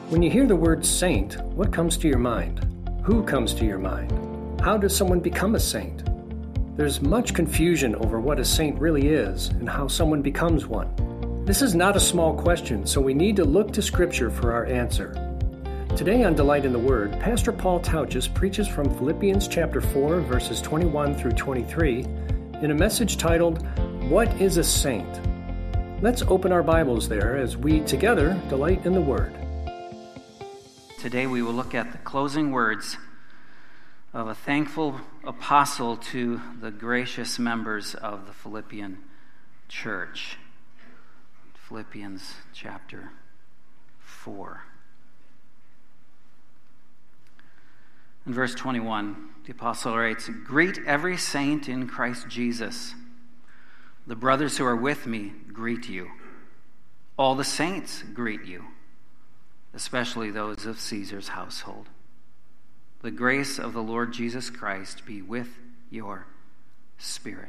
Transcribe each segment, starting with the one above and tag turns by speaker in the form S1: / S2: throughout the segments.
S1: When you hear the word saint, what comes to your mind? Who comes to your mind? How does someone become a saint? There's much confusion over what a saint really is and how someone becomes one. This is not a small question, so we need to look to Scripture for our answer. Today on Delight in the Word, Pastor Paul Tauchus preaches from Philippians chapter 4, verses 21 through 23, in a message titled, What is a Saint? Let's open our Bibles there as we together delight in the Word.
S2: Today we will look at the closing words of a thankful apostle to the gracious members of the Philippian church. Philippians chapter 4. In verse 21, the apostle writes, Greet every saint in Christ Jesus. The brothers who are with me greet you. All the saints greet you, especially those of Caesar's household. The grace of the Lord Jesus Christ be with your spirit.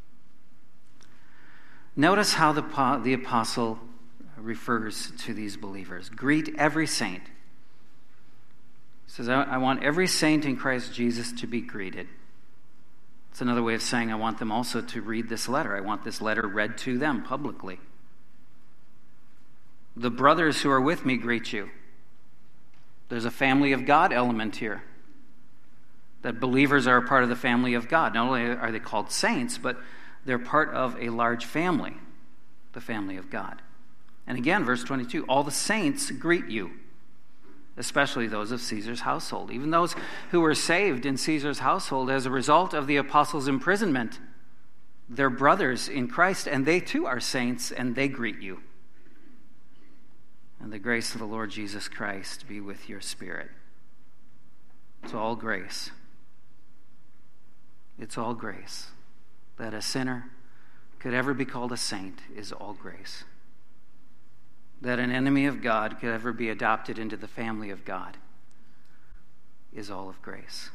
S2: Notice how the apostle refers to these believers. Greet every saint. He says, I want every saint in Christ Jesus to be greeted. It's another way of saying I want them also to read this letter. I want this letter read to them publicly. The brothers who are with me greet you. There's a family of God element here. That believers are a part of the family of God. Not only are they called saints, but they're part of a large family, the family of God. And again, verse 22, all the saints greet you, especially those of Caesar's household. Even those who were saved in Caesar's household as a result of the apostles' imprisonment, they're brothers in Christ, and they too are saints, and they greet you. And the grace of the Lord Jesus Christ be with your spirit. It's all grace. It's all grace. That a sinner could ever be called a saint is all grace. That an enemy of God could ever be adopted into the family of God is all of grace.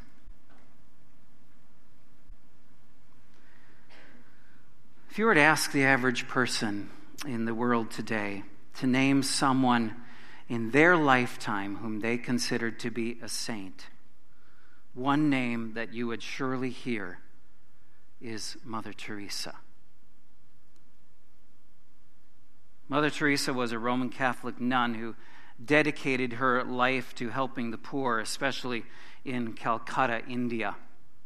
S2: If you were to ask the average person in the world today to name someone in their lifetime whom they considered to be a saint, one name that you would surely hear is Mother Teresa. Mother Teresa was a Roman Catholic nun who dedicated her life to helping the poor, especially in Calcutta, India.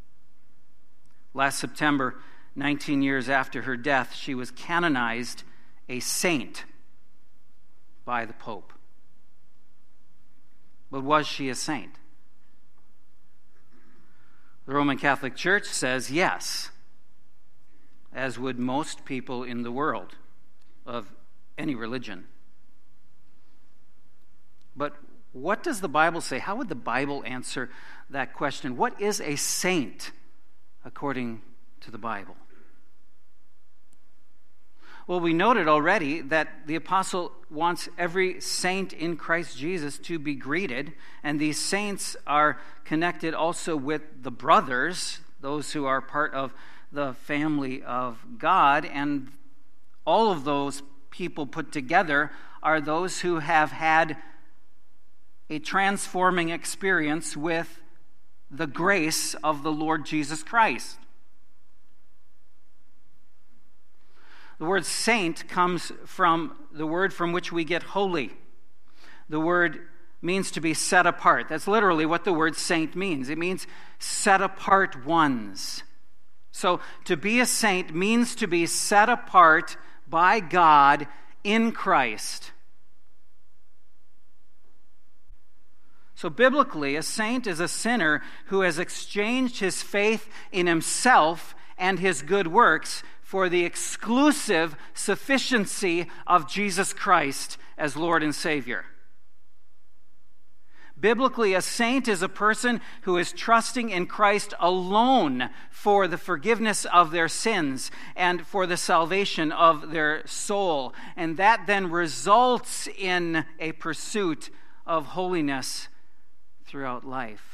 S2: Last September, 19 years after her death, she was canonized a saint by the Pope. But was she a saint? The Roman Catholic Church says yes, as would most people in the world of any religion. But what does the Bible say? How would the Bible answer that question? What is a saint according to the Bible? Well, we noted already that the apostle wants every saint in Christ Jesus to be greeted, and these saints are connected also with the brothers, those who are part of the family of God, and all of those people put together are those who have had a transforming experience with the grace of the Lord Jesus Christ. The word saint comes from the word from which we get holy. The word means to be set apart. That's literally what the word saint means. It means set apart ones. So to be a saint means to be set apart by God in Christ. So biblically, a saint is a sinner who has exchanged his faith in himself and his good works for the exclusive sufficiency of Jesus Christ as Lord and Savior. Biblically, a saint is a person who is trusting in Christ alone for the forgiveness of their sins and for the salvation of their soul. And that then results in a pursuit of holiness throughout life.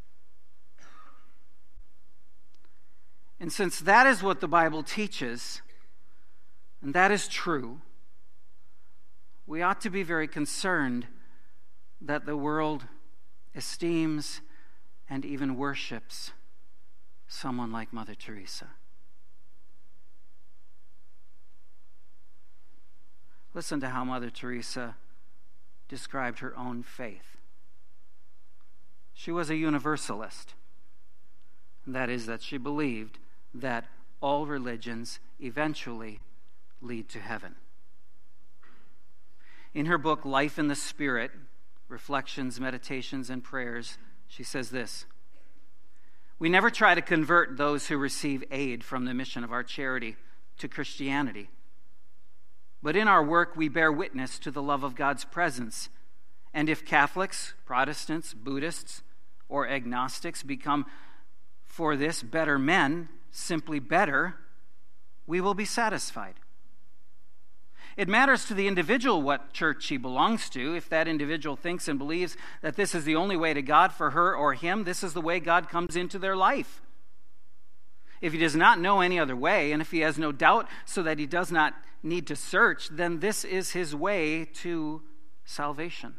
S2: And since that is what the Bible teaches, and that is true, we ought to be very concerned that the world esteems and even worships someone like Mother Teresa. Listen to how Mother Teresa described her own faith. She was a universalist. That is, that she believed that all religions eventually lead to heaven. In her book, Life in the Spirit, Reflections, Meditations, and Prayers, she says this: "We never try to convert those who receive aid from the mission of our charity to Christianity. But in our work, we bear witness to the love of God's presence. And if Catholics, Protestants, Buddhists, or agnostics become for this better men, simply better, we will be satisfied. It matters to the individual what church he belongs to. If that individual thinks and believes that this is the only way to God for her or him, this is the way God comes into their life. If he does not know any other way, and if he has no doubt so that he does not need to search, then this is his way to salvation."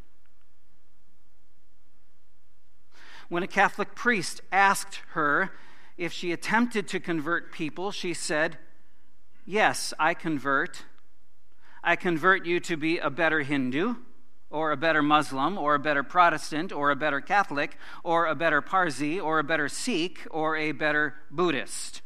S2: When a Catholic priest asked her if she attempted to convert people, she said, "Yes, I convert. I convert you to be a better Hindu, or a better Muslim, or a better Protestant, or a better Catholic, or a better Parsi, or a better Sikh, or a better Buddhist."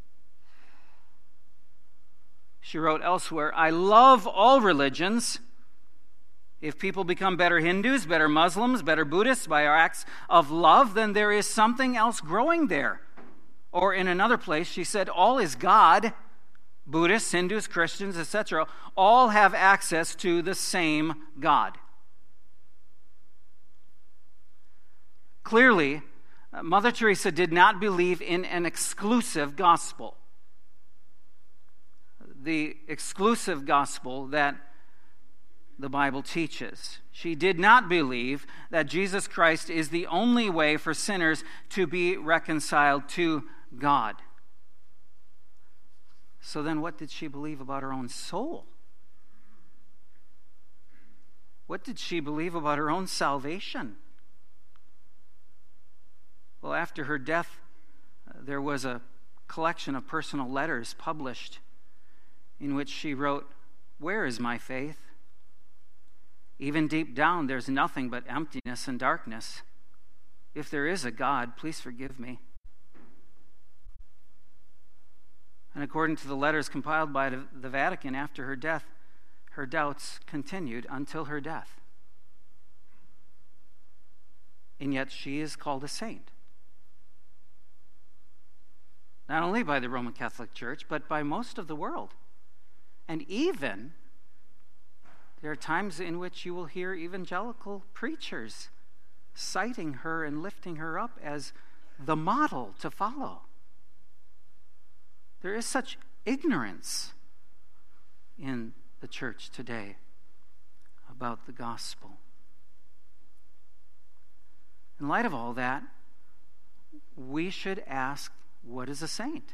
S2: She wrote elsewhere, "I love all religions. If people become better Hindus, better Muslims, better Buddhists by our acts of love, then there is something else growing there." Or in another place, she said, "All is God. Buddhists, Hindus, Christians, etc., all have access to the same God." Clearly, Mother Teresa did not believe in an exclusive gospel. The exclusive gospel that the Bible teaches. She did not believe that Jesus Christ is the only way for sinners to be reconciled to God. So then what did she believe about her own soul? What did she believe about her own salvation? Well, after her death, there was a collection of personal letters published in which she wrote, "Where is my faith? Even deep down, there's nothing but emptiness and darkness. If there is a God, please forgive me." And according to the letters compiled by the Vatican after her death, her doubts continued until her death. And yet she is called a saint. Not only by the Roman Catholic Church, but by most of the world. And even, there are times in which you will hear evangelical preachers citing her and lifting her up as the model to follow. There is such ignorance in the church today about the gospel. In light of all that, we should ask, what is a saint?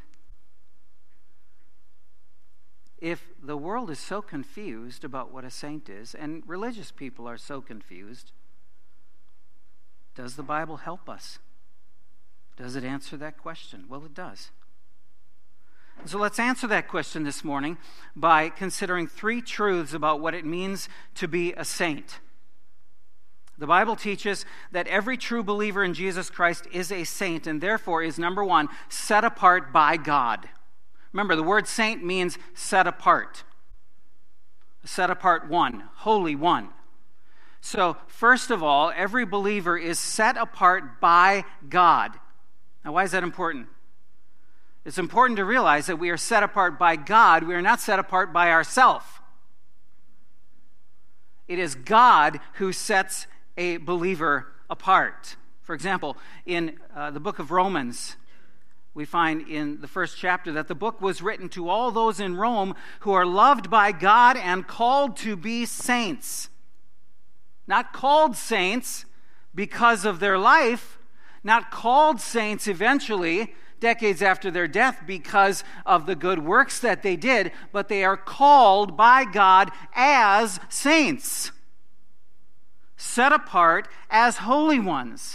S2: If the world is so confused about what a saint is, and religious people are so confused, does the Bible help us? Does it answer that question? Well, it does. So let's answer that question this morning by considering three truths about what it means to be a saint. The Bible teaches that every true believer in Jesus Christ is a saint and therefore is, number one, set apart by God. Remember, the word saint means set apart. Set apart one, holy one. So, first of all, every believer is set apart by God. Now, why is that important? It's important to realize that we are set apart by God. We are not set apart by ourselves. It is God who sets a believer apart. For example, in the book of Romans, we find in the first chapter that the book was written to all those in Rome who are loved by God and called to be saints. Not called saints because of their life, not called saints eventually, decades after their death, because of the good works that they did, but they are called by God as saints. set apart as holy ones.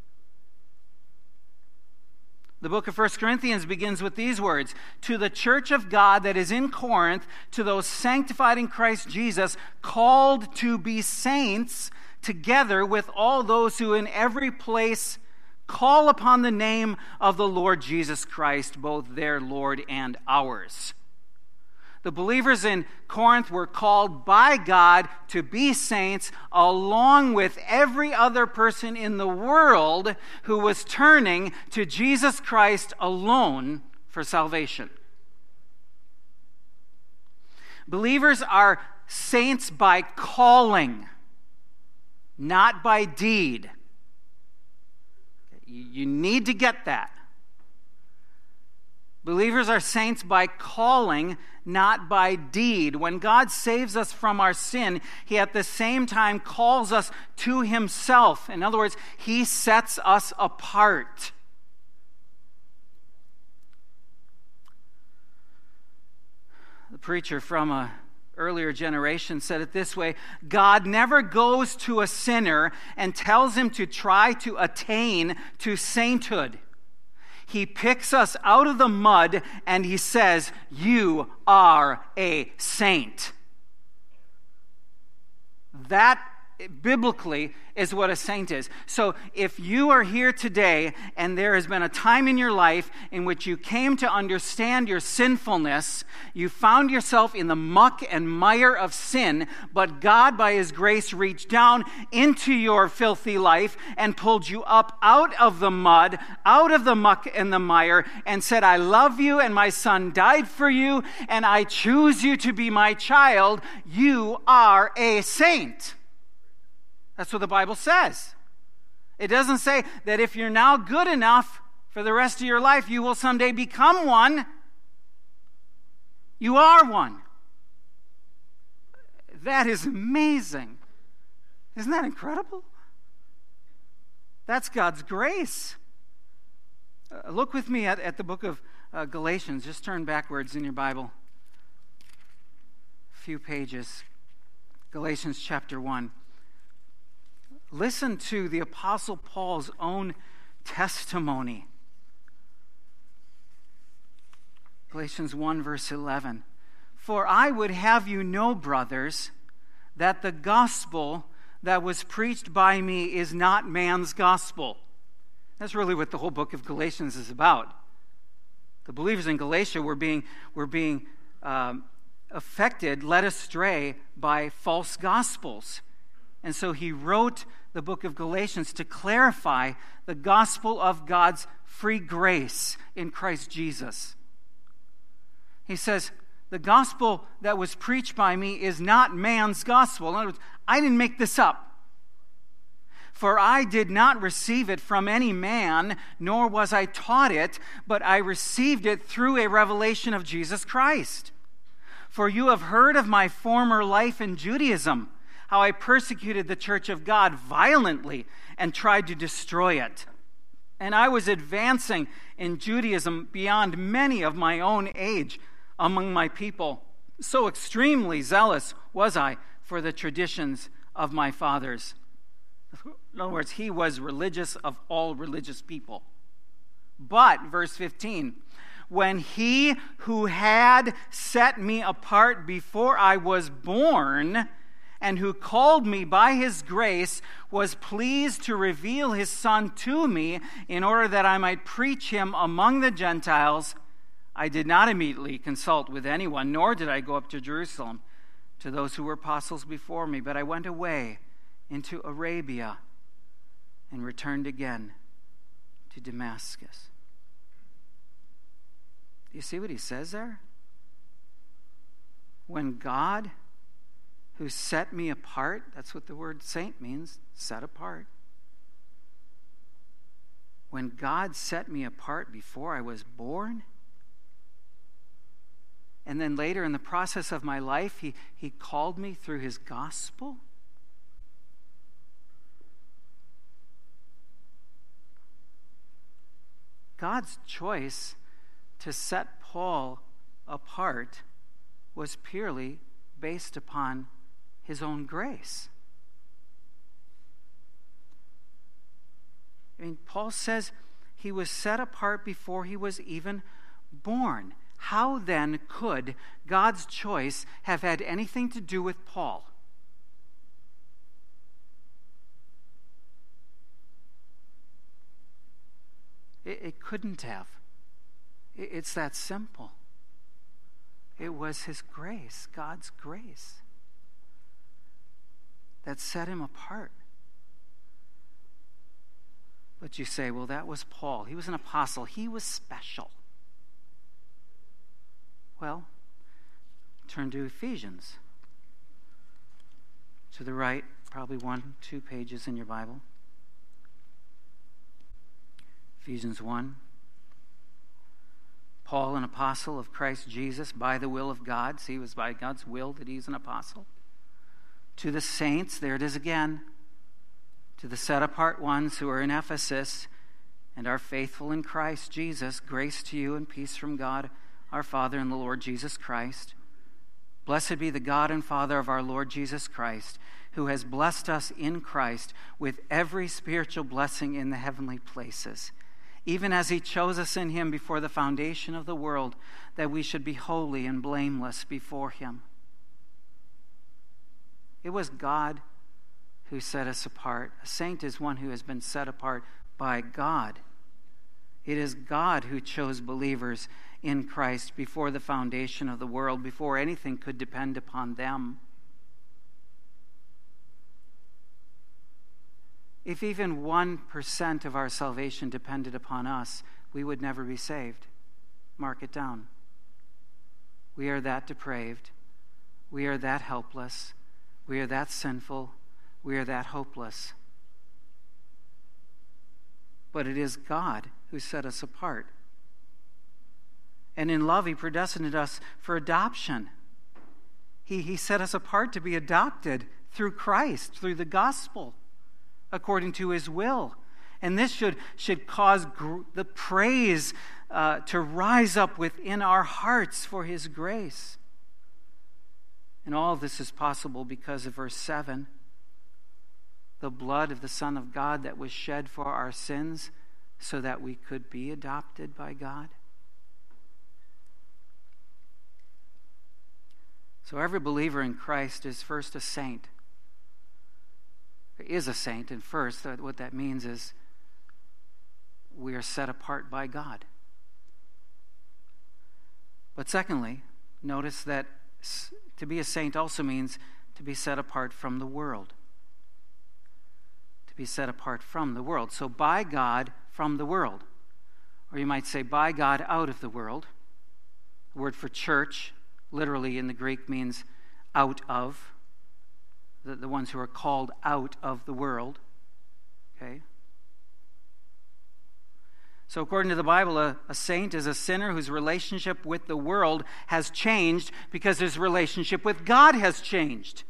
S2: The book of 1 Corinthians begins with these words: to the church of God that is in Corinth, to those sanctified in Christ Jesus, called to be saints, together with all those who in every place call upon the name of the Lord Jesus Christ, both their Lord and ours. The believers in Corinth were called by God to be saints, along with every other person in the world who was turning to Jesus Christ alone for salvation. Believers are saints by calling, not by deed. You need to get that. Believers are saints by calling, not by deed. When God saves us from our sin, He at the same time calls us to Himself. In other words, He sets us apart. The preacher from an earlier generation said it this way: God never goes to a sinner and tells him to try to attain to sainthood. He picks us out of the mud and He says, "You are a saint." That, biblically, is what a saint is. So if you are here today and there has been a time in your life in which you came to understand your sinfulness, you found yourself in the muck and mire of sin, but God by His grace reached down into your filthy life and pulled you up out of the mud, out of the muck and the mire, and said, "I love you and my Son died for you and I choose you to be my child," you are a saint. That's what the Bible says. It doesn't say that if you're now good enough for the rest of your life, you will someday become one. You are one. That is amazing. Isn't that incredible? That's God's grace. Look with me at the book of Galatians. Just turn backwards in your Bible. A few pages. Galatians chapter 1. Listen to the Apostle Paul's own testimony. Galatians 1, verse 11. "For I would have you know, brothers, that the gospel that was preached by me is not man's gospel." That's really what the whole book of Galatians is about. The believers in Galatia were being affected, led astray by false gospels. And so he wrote the book of Galatians to clarify the gospel of God's free grace in Christ Jesus. He says, the gospel that was preached by me is not man's gospel. In other words, I didn't make this up. "For I did not receive it from any man, nor was I taught it, but I received it through a revelation of Jesus Christ. For you have heard of my former life in Judaism, how I persecuted the church of God violently and tried to destroy it. And I was advancing in Judaism beyond many of my own age among my people. So extremely zealous was I for the traditions of my fathers." In other words, he was religious of all religious people. But, verse 15, "When He who had set me apart before I was born, and who called me by His grace, was pleased to reveal His Son to me in order that I might preach Him among the Gentiles, I did not immediately consult with anyone, nor did I go up to Jerusalem to those who were apostles before me, but I went away into Arabia and returned again to Damascus." Do you see what he says there? When God, who set me apart, that's what the word saint means, set apart. When God set me apart before I was born, and then later in the process of my life, he called me through His gospel. God's choice to set Paul apart was purely based upon His own grace. I mean, Paul says he was set apart before he was even born. How then could God's choice have had anything to do with Paul? It couldn't have. It's that simple. It was his grace, God's grace, that set him apart. But you say, well, that was Paul. He was an apostle. He was special. Well, turn to Ephesians. To the right, probably 1-2 pages in your Bible. Ephesians 1. Paul, an apostle of Christ Jesus, by the will of God. See, it was by God's will that he's an apostle. To the saints, there it is again. To the set-apart ones who are in Ephesus and are faithful in Christ Jesus, grace to you and peace from God, our Father and the Lord Jesus Christ. Blessed be the God and Father of our Lord Jesus Christ, who has blessed us in Christ with every spiritual blessing in the heavenly places, even as he chose us in him before the foundation of the world, that we should be holy and blameless before him. It was God who set us apart. A saint is one who has been set apart by God. It is God who chose believers in Christ before the foundation of the world, before anything could depend upon them. If even 1% of our salvation depended upon us, we would never be saved. Mark it down. We are that depraved. We are that helpless. We are that sinful. We are that hopeless. But it is God who set us apart. And in love, he predestined us for adoption. He set us apart to be adopted through Christ, through the gospel, according to his will. And this should cause the praise to rise up within our hearts for his grace. And all of this is possible because of verse 7. The blood of the Son of God that was shed for our sins so that we could be adopted by God. So every believer in Christ is first a saint. Is a saint, and first, what that means is we are set apart by God. But secondly, notice that to be a saint also means to be set apart from the world. To be set apart from the world. So by God, from the world. Or you might say by God, out of the world. The word for church, literally in the Greek, means out of. The ones who are called out of the world. Okay? So according to the Bible, a saint is a sinner whose relationship with the world has changed because his relationship with God has changed.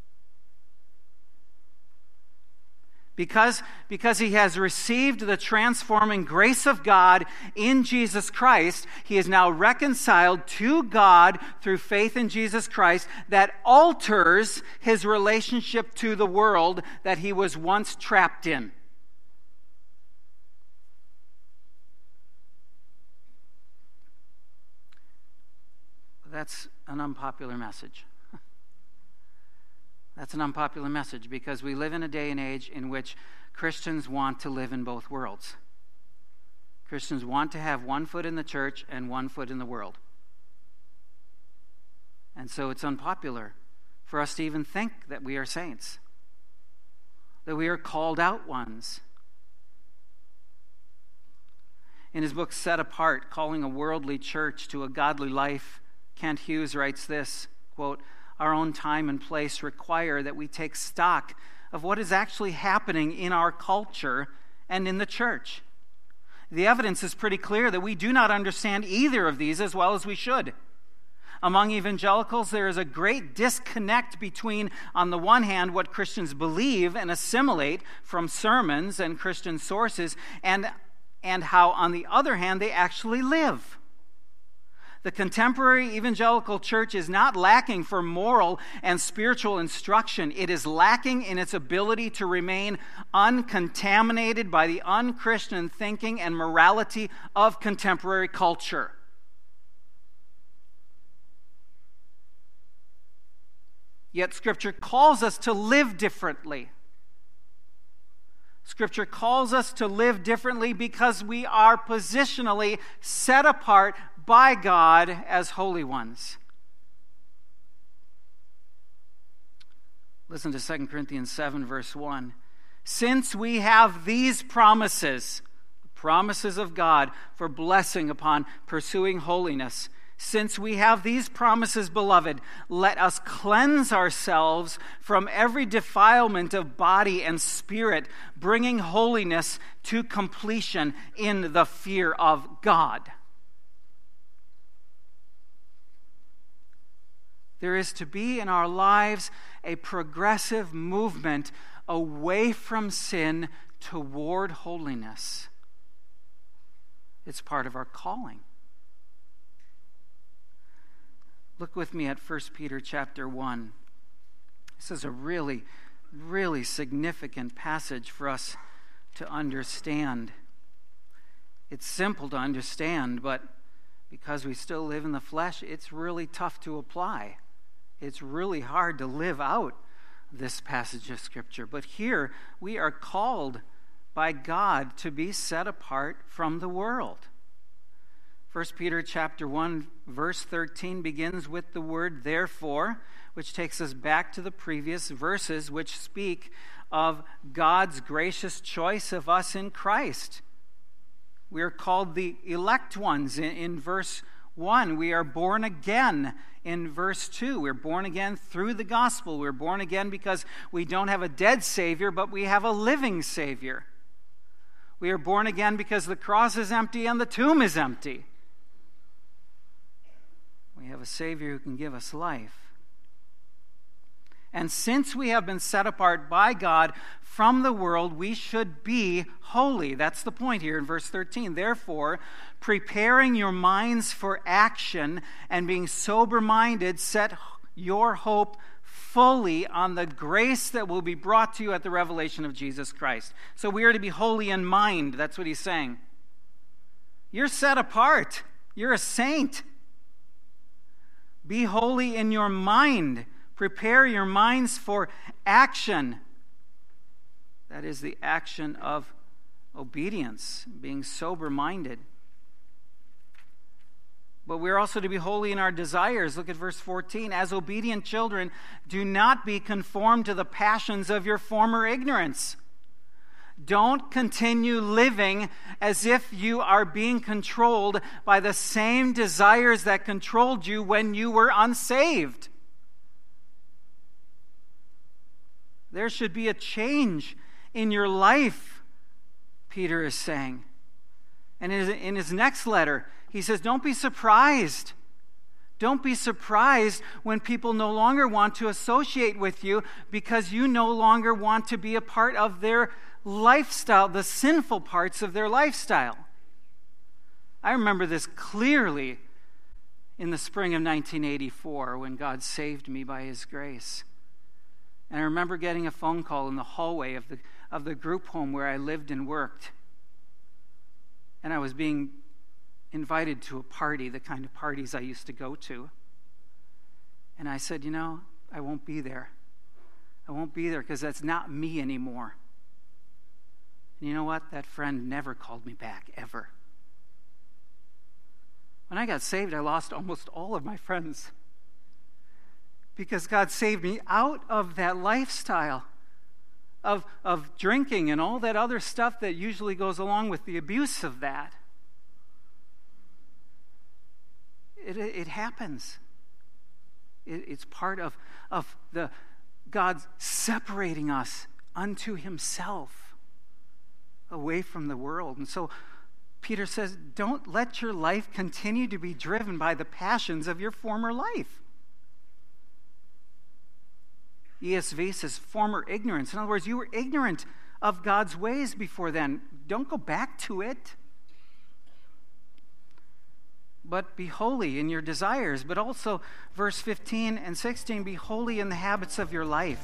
S2: Because he has received the transforming grace of God in Jesus Christ, he is now reconciled to God through faith in Jesus Christ that alters his relationship to the world that he was once trapped in. That's an unpopular message. That's an unpopular message because we live in a day and age in which Christians want to live in both worlds. Christians want to have one foot in the church and one foot in the world. And so it's unpopular for us to even think that we are saints, that we are called out ones. In his book, Set Apart, Calling a Worldly Church to a Godly Life, Kent Hughes writes this, quote, "Our own time and place require that we take stock of what is actually happening in our culture and in the church. The evidence is pretty clear that we do not understand either of these as well as we should. Among evangelicals, there is a great disconnect between, on the one hand, what Christians believe and assimilate from sermons and Christian sources, and how, on the other hand, they actually live. The contemporary evangelical church is not lacking for moral and spiritual instruction. It is lacking in its ability to remain uncontaminated by the unchristian thinking and morality of contemporary culture. Yet Scripture calls us to live differently. Scripture calls us to live differently because we are positionally set apart by God as holy ones. Listen to 2 Corinthians 7, verse 1. Since we have these promises, the promises of God for blessing upon pursuing holiness, since we have these promises, beloved, let us cleanse ourselves from every defilement of body and spirit, bringing holiness to completion in the fear of God. There is to be in our lives a progressive movement away from sin toward holiness. It's part of our calling. Look with me at 1 Peter chapter 1. This is a really, really significant passage for us to understand. It's simple to understand, but because we still live in the flesh, it's really tough to apply. It's really hard to live out this passage of Scripture. But here, we are called by God to be set apart from the world. 1 Peter chapter 1, verse 13 begins with the word therefore, which takes us back to the previous verses which speak of God's gracious choice of us in Christ. We are called the elect ones in verse 1. We are born again in verse 2. We're born again through the gospel. We're born again because we don't have a dead Savior, but we have a living Savior. We are born again because the cross is empty and the tomb is empty. We have a Savior who can give us life. And since we have been set apart by God from the world, we should be holy. That's the point here in verse 13. Therefore, preparing your minds for action and being sober-minded, set your hope fully on the grace that will be brought to you at the revelation of Jesus Christ. So we are to be holy in mind. That's what he's saying. You're set apart. You're a saint. Be holy in your mind. Prepare your minds for action. That is the action of obedience, being sober-minded. But we're also to be holy in our desires. Look at verse 14. As obedient children, do not be conformed to the passions of your former ignorance. Don't continue living as if you are being controlled by the same desires that controlled you when you were unsaved. There should be a change in your life, Peter is saying. And in his next letter, he says, don't be surprised. Don't be surprised when people no longer want to associate with you because you no longer want to be a part of their lifestyle, the sinful parts of their lifestyle. I remember this clearly in the spring of 1984 when God saved me by His grace. And I remember getting a phone call in the hallway of the group home where I lived and worked. And I was being invited to a party, the kind of parties I used to go to. And I said, I won't be there. I won't be there because that's not me anymore. And you know what? That friend never called me back, ever. When I got saved, I lost almost all of my friends. Because God saved me out of that lifestyle of drinking and all that other stuff that usually goes along with the abuse of that. It happens. It's part of the God separating us unto Himself, away from the world. And so Peter says, don't let your life continue to be driven by the passions of your former life. ESV says former ignorance. In other words, you were ignorant of God's ways before then. Don't go back to it. but be holy in your desires. But also, verse 15 and 16, be holy in the habits of your life.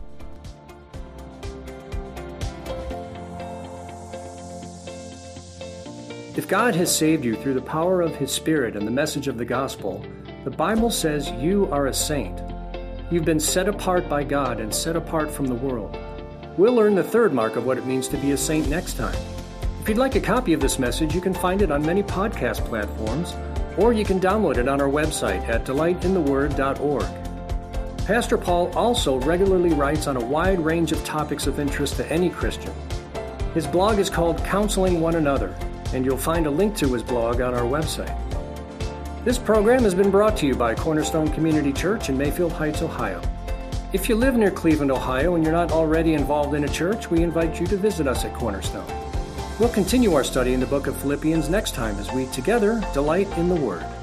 S1: If God has saved you through the power of His Spirit and the message of the gospel, the Bible says you are a saint. You've been set apart by God and set apart from the world. We'll learn the third mark of what it means to be a saint next time. If you'd like a copy of this message, you can find it on many podcast platforms, or you can download it on our website at delightintheword.org. Pastor Paul also regularly writes on a wide range of topics of interest to any Christian. His blog is called Counseling One Another, and you'll find a link to his blog on our website. This program has been brought to you by Cornerstone Community Church in Mayfield Heights, Ohio. If you live near Cleveland, Ohio, and you're not already involved in a church, we invite you to visit us at Cornerstone. We'll continue our study in the book of Philippians next time as we together delight in the Word.